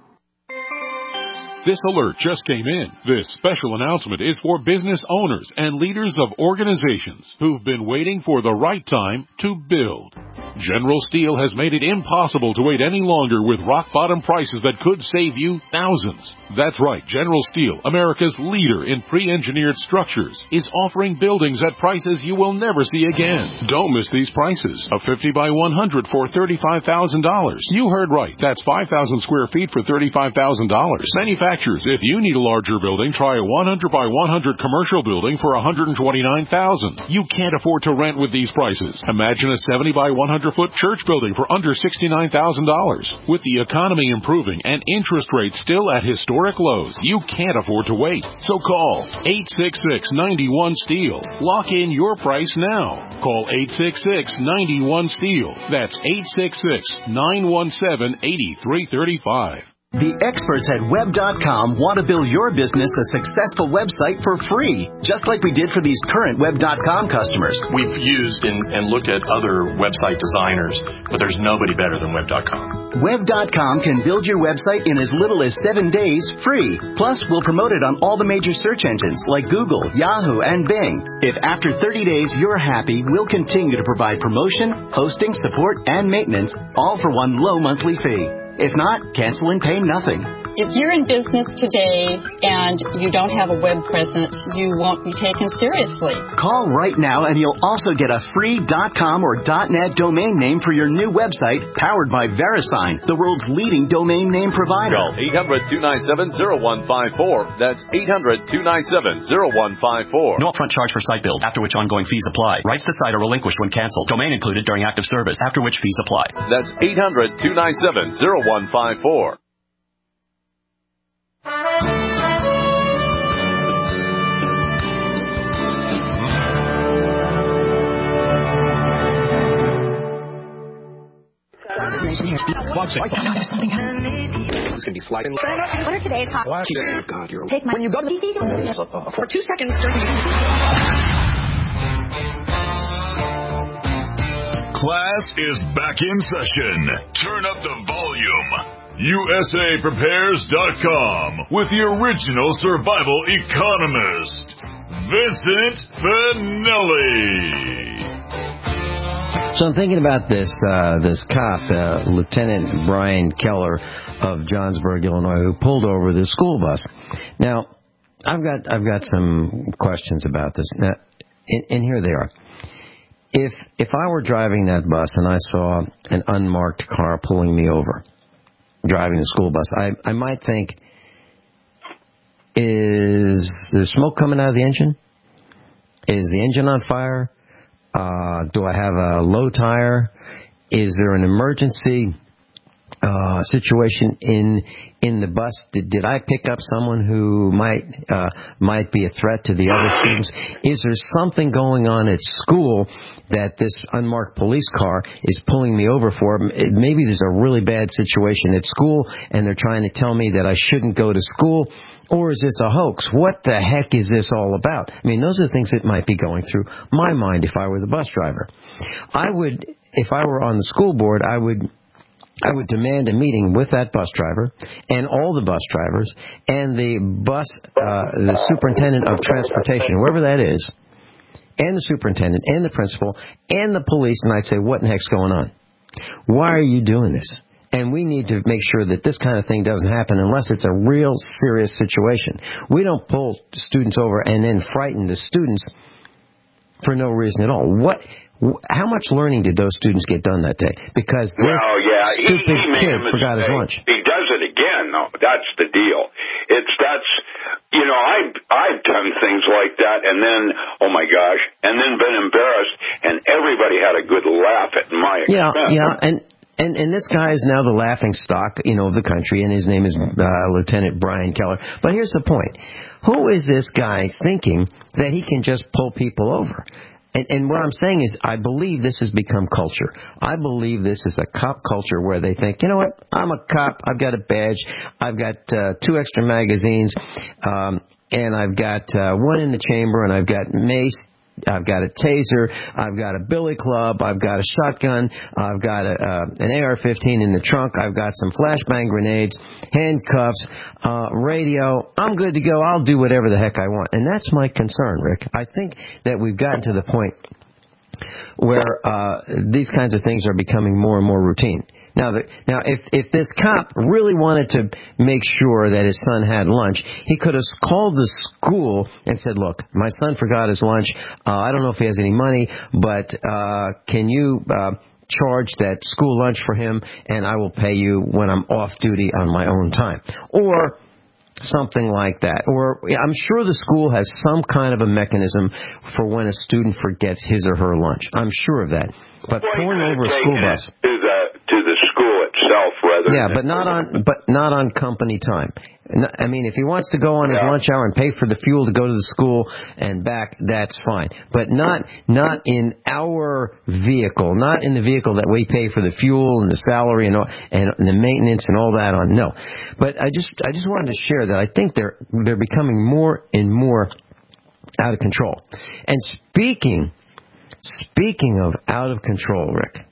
This alert just came in. This special announcement is for business owners and leaders of organizations who've been waiting for the right time to build. General Steel has made it impossible to wait any longer with rock-bottom prices that could save you thousands. That's right, General Steel, America's leader in pre-engineered structures, is offering buildings at prices you will never see again. Don't miss these prices. A fifty by one hundred for thirty-five thousand dollars. You heard right. That's five thousand square feet for thirty-five thousand dollars. Manufacturers, if you need a larger building, try a one hundred by one hundred commercial building for one hundred twenty-nine thousand dollars. You can't afford to rent with these prices. Imagine a seventy by one hundred foot church building for under sixty-nine thousand dollars. With the economy improving and interest rates still at historic lows, you can't afford to wait. So call eight six six, nine one, STEEL. Lock in your price now. Call eight six six, nine one, STEEL. That's eight six six, nine one seven, eight three three five. The experts at web dot com want to build your business a successful website for free, just like we did for these current web dot com customers. We've used and, and looked at other website designers, but there's nobody better than web dot com. web dot com can build your website in as little as seven days free. Plus, we'll promote it on all the major search engines like Google, Yahoo, and Bing. If after thirty days you're happy, we'll continue to provide promotion, hosting, support, and maintenance, all for one low monthly fee. If not, cancel and pay nothing. If you're in business today and you don't have a web presence, you won't be taken seriously. Call right now and you'll also get a free .com or .net domain name for your new website powered by VeriSign, the world's leading domain name provider. Call eight hundred, two nine seven, zero one five four. That's eight hundred, two nine seven, zero one five four. No upfront charge for site build, after which ongoing fees apply. Rights to site are relinquished when canceled. Domain included during active service, after which fees apply. That's eight hundred, two nine seven, zero one five four. Watch it. No, there's something happening. It's going to be sliding. What are today's hot? Watch it. Oh, God, you're... Take my... When you go to the... For two seconds during the... Class is back in session. Turn up the volume. U S A Prepares dot com with the original survival economist, Vincent Finelli. So I'm thinking about this uh, this cop, uh, Lieutenant Brian Keller of Johnsburg, Illinois, who pulled over the school bus. Now, I've got I've got some questions about this, now, and, and here they are. If if I were driving that bus and I saw an unmarked car pulling me over, driving the school bus, I I might think, is there smoke coming out of the engine? Is the engine on fire? Uh, do I have a low tire? Is there an emergency uh, situation in in the bus? Did, did I pick up someone who might uh, might be a threat to the other students? Is there something going on at school that this unmarked police car is pulling me over for? Maybe there's a really bad situation at school and they're trying to tell me that I shouldn't go to school. Or is this a hoax? What the heck is this all about? I mean, those are the things that might be going through my mind if I were the bus driver. I would, if I were on the school board, I would I would demand a meeting with that bus driver and all the bus drivers and the bus, uh, the superintendent of transportation, whoever that is, and the superintendent and the principal and the police, and I'd say, what in the heck's going on? Why are you doing this? And we need to make sure that this kind of thing doesn't happen unless it's a real serious situation. We don't pull students over and then frighten the students for no reason at all. What? How much learning did those students get done that day? Because this well, yeah, stupid he, he kid forgot his lunch. He does it again, though. That's the deal. It's that's you know I've I've done things like that, and then oh my gosh, and then been embarrassed, and everybody had a good laugh at my expense. Yeah, yeah, and. And and this guy is now the laughing stock, you know, of the country, and his name is uh, Lieutenant Brian Keller. But here's the point. Who is this guy thinking that he can just pull people over? And, and what I'm saying is I believe this has become culture. I believe this is a cop culture where they think, you know what, I'm a cop, I've got a badge, I've got uh, two extra magazines, um, and I've got uh, one in the chamber, and I've got mace, I've got a taser, I've got a billy club, I've got a shotgun, I've got a, uh, an A R fifteen in the trunk, I've got some flashbang grenades, handcuffs, uh, radio. I'm good to go. I'll do whatever the heck I want. And that's my concern, Rick. I think that we've gotten to the point where uh, these kinds of things are becoming more and more routine. Now, the, now, if if this cop really wanted to make sure that his son had lunch, he could have called the school and said, "Look, my son forgot his lunch. Uh, I don't know if he has any money, but uh, can you uh, charge that school lunch for him, and I will pay you when I'm off duty on my own time," or something like that. Or I'm sure the school has some kind of a mechanism for when a student forgets his or her lunch. I'm sure of that. But well, pulling over a school bus to the to the school itself, rather. Yeah, than but not on but not on company time. I mean, if he wants to go on his yeah. lunch hour and pay for the fuel to go to the school and back, that's fine. But not not in our vehicle, not in the vehicle that we pay for the fuel and the salary and all, and the maintenance and all that on. No. But I just I just wanted to share that I think they're they're becoming more and more out of control. And speaking speaking of out of control, Rick,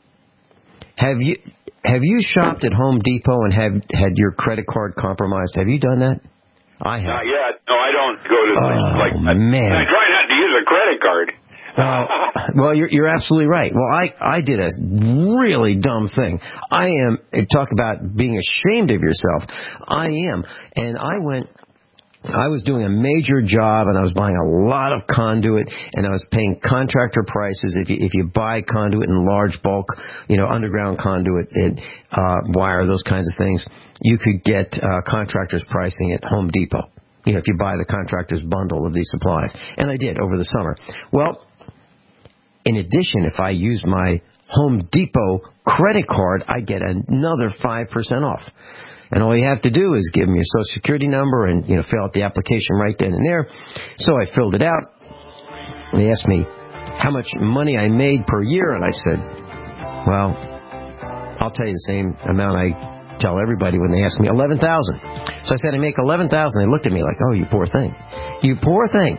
have you Have you shopped at Home Depot and have had your credit card compromised? Have you done that? I have. Not yet. No, I don't go to oh, like that. Man. I try not to use a credit card. Well, well, you're you're absolutely right. Well, I I did a really dumb thing. I am talk about being ashamed of yourself. I am, and I went. I was doing a major job, and I was buying a lot of conduit, and I was paying contractor prices. If you if you buy conduit in large bulk, you know, underground conduit, and, uh, wire, those kinds of things, you could get uh, contractors' pricing at Home Depot. You know, if you buy the contractor's bundle of these supplies, and I did over the summer. Well, in addition, if I use my Home Depot credit card, I get another five percent off. And all you have to do is give them your Social Security number and, you know, fill out the application right then and there. So I filled it out. They asked me how much money I made per year, and I said, well, I'll tell you the same amount I tell everybody when they ask me, eleven thousand dollars. So I said, I make eleven thousand dollars. They looked at me like, oh, you poor thing. You poor thing.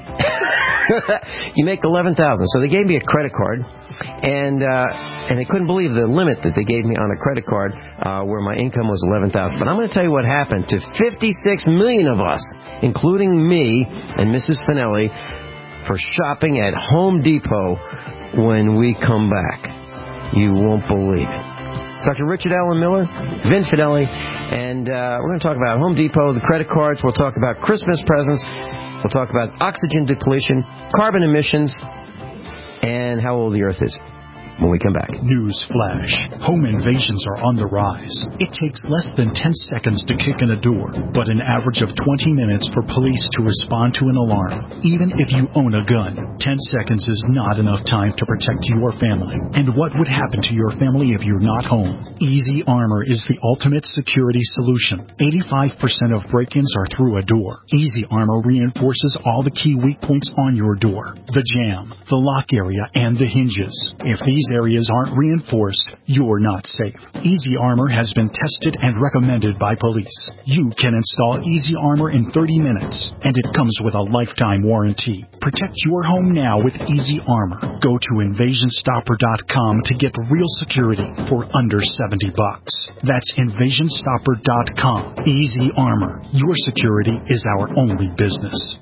You make eleven thousand dollars. So they gave me a credit card. And uh, and they couldn't believe the limit that they gave me on a credit card uh, where my income was eleven thousand dollars. But I'm going to tell you what happened to fifty-six million of us, including me and Missus Finelli, for shopping at Home Depot when we come back. You won't believe it. Doctor Richard Allen Miller, Vin Finelli, and uh, we're going to talk about Home Depot, the credit cards. We'll talk about Christmas presents. We'll talk about oxygen depletion, carbon emissions, and how old the Earth is when we come back. News flash. Home invasions are on the rise. It takes less than ten seconds to kick in a door, but an average of twenty minutes for police to respond to an alarm. Even if you own a gun, ten seconds is not enough time to protect your family. And what would happen to your family if you're not home? Easy Armor is the ultimate security solution. eighty-five percent of break-ins are through a door. Easy Armor reinforces all the key weak points on your door: the jamb, the lock area, and the hinges. If these areas aren't reinforced, you're not safe. Easy Armor has been tested and recommended by police. You can install Easy Armor in thirty minutes, and it comes with a lifetime warranty. Protect your home now with Easy Armor. Go to invasion stopper dot com to get real security for under seventy bucks. That's invasion stopper dot com. Easy Armor. Your security is our only business.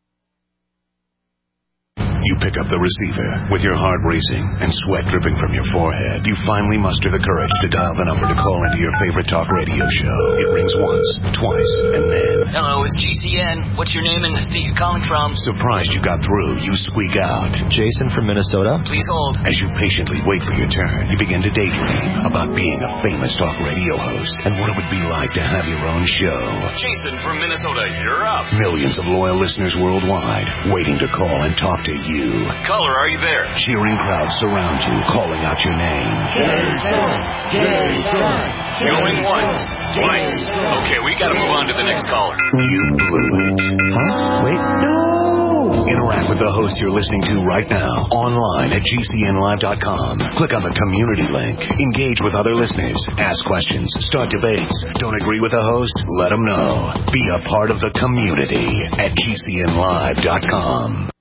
You pick up the receiver with your heart racing and sweat dripping from your forehead. You finally muster the courage to dial the number to call into your favorite talk radio show. It rings once, twice, and then... Hello, it's G C N. What's your name and the state you're calling from? Surprised you got through, you squeak out. Jason from Minnesota. Please hold. As you patiently wait for your turn, you begin to daydream about being a famous talk radio host and what it would be like to have your own show. Jason from Minnesota, you're up. Millions of loyal listeners worldwide waiting to call and talk to you. Caller, are you there? Cheering crowds surround you, calling out your name. Jason! Jason! Going once, twice. Okay, we gotta move on to the next caller. You blew it. Huh? Wait. No! Interact with the host you're listening to right now, online at G C N live dot com. Click on the community link. Engage with other listeners. Ask questions. Start debates. Don't agree with the host? Let them know. Be a part of the community at G C N live dot com.